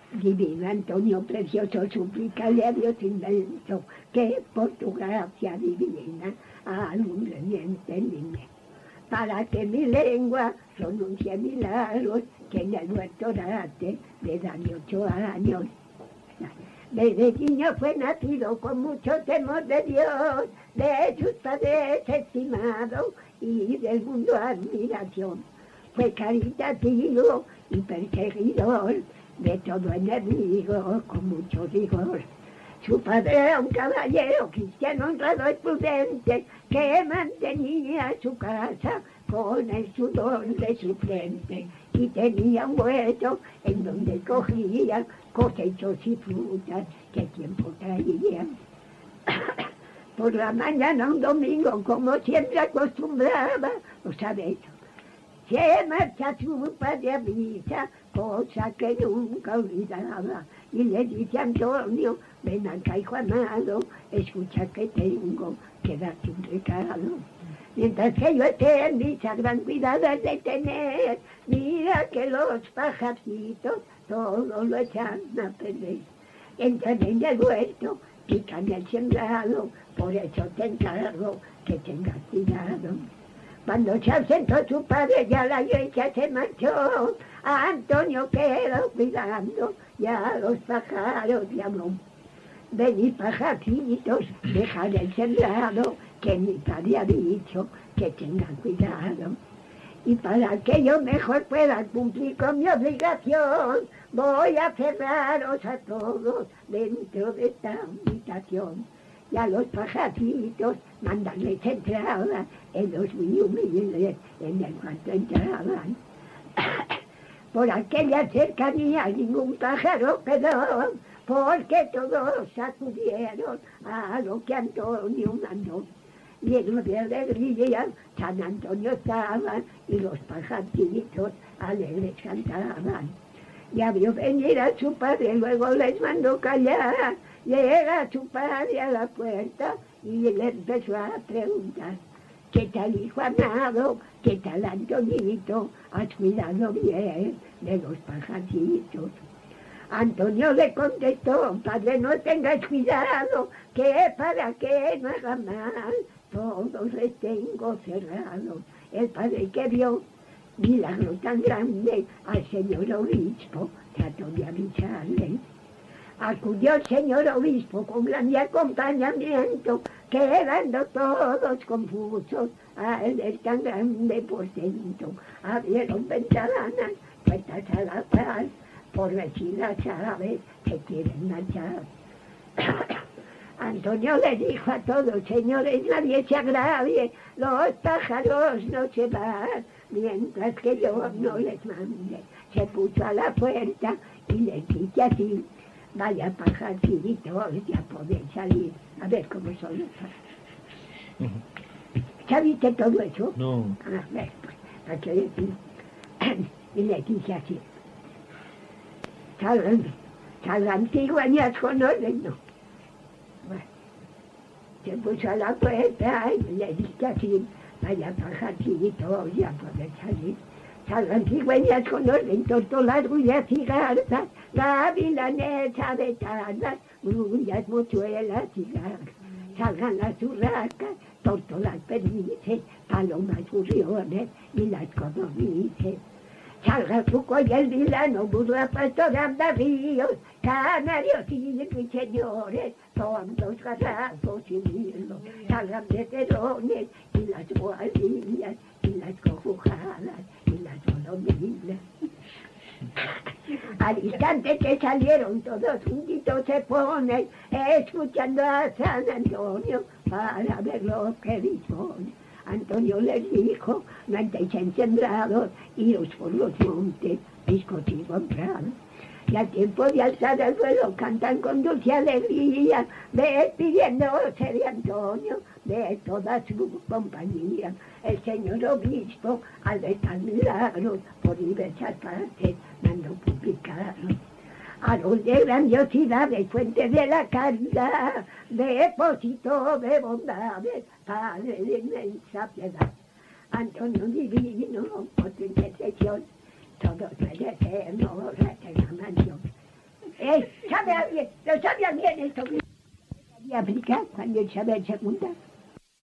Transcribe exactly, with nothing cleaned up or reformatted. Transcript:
Divino Antonio precioso, suplícale a Dios inmenso, que por tu gracia divina alumbre mi entendimiento, para que mi lengua pronuncie milagros, que en el huerto orate de Dani ocho años. Desde niño fue nacido con mucho temor de Dios, de sus padres estimado y del mundo admiración. Fue caritativo y perseguidor de todo enemigo con mucho rigor. Su padre era un caballero cristiano honrado y prudente, que mantenía su casa con el sudor de su frente, y tenía un huerto en donde cogía cosechos y frutas que el tiempo traía. Por la mañana un domingo, como siempre acostumbraba, lo sabéis, se marcha su padre a misa, cosa que nunca olvidaba, y le dice a Antonio: ven acá, hijo amado, escucha que tengo que darte un recado. Mientras que yo esté en misa, gran cuidado es de tener, mira que los pajarcitos todo lo echan a perder. Entran en el huerto, pican el sembrado, por eso te encargo que tengas cuidado. Cuando se ausentó su padre, ya la iglesia se marchó, a Antonio quedó cuidando, ya los pájaros llamó. Venid, pajarcitos, dejad el sembrado, que mi padre ha dicho que tengan cuidado. Y para que yo mejor pueda cumplir con mi obligación, voy a cerraros a todos dentro de esta habitación. Y a los pajarcitos mandarles entrada, en los muy humildes en el cuarto entraban. Por aquella cercanía ningún pájaro quedó, porque todos acudieron a lo que Antonio mandó. Llenos de alegría, San Antonio estaba y los pajarcitos alegres cantaban. Ya vio venir a su padre, luego les mandó callar. Llega su padre a la puerta y le empezó a preguntar: ¿qué tal, hijo amado? ¿Qué tal, Antonito? ¿Has cuidado bien de los pajarcitos? Antonio le contestó: padre, no tengas cuidado, que para que no haga mal, todos les tengo cerrados. El padre, que vio milagro tan grande, al señor obispo trató de avisarle. Acudió el señor obispo con grande acompañamiento, quedando todos confusos al ver tan grande portento. Abrieron ventanas, puertas a la paz, por ver si las aves se quieren marchar. Antonio le dijo a todos: señores, nadie se agravie, los pájaros no se van, mientras que yo no les mande. Se puso a la puerta y les dice así: vaya pajarcitos, ya podéis salir. A ver cómo son los pájaros. ¿Sabiste todo eso? No. A ver, pues, para que decir. Y le dice así: salgan, salgan cigüeñas con orden, no. Bueno, se puso a la puerta y le dice así: vaya pajarcitos, ya podéis salir. Salgan cigüeñas con orden, tórtolas, grullas y garzas, gavilanes, avetanas, grullas, mochuelas y garzas. Salgan las urracas, tórtolas, perdices, palomas, gorriones y las codornices. Salga el cuco y el vilano, burla, pastora, andaríos, canarios y ruiseñores, tontos, garrafos y mirlos. Salgan veterones y las boadillas y las cojujadas y las golondrinas. Al instante que salieron todos juntitos se ponen, escuchando a San Antonio para ver lo que dispone. Antonio les dijo: no andáis encendrados, iros por los montes, piscos y comprados. Y al tiempo de alzar el vuelo cantan con dulce alegría, despidiéndose de Antonio, de toda su compañía. El señor obispo, al ver tal milagro, por diversas partes, mandó publicarlo. Árbol de grandiosidades, fuente de la caridad, depósito de bondades, Padre de inmensa piedad. Antonio divino, por tu intercesión, todos merecemos la eterna mansión. Eh, ¿sabe bien? ¿Lo sabía bien esto? De aplicar cuando el saber secundario.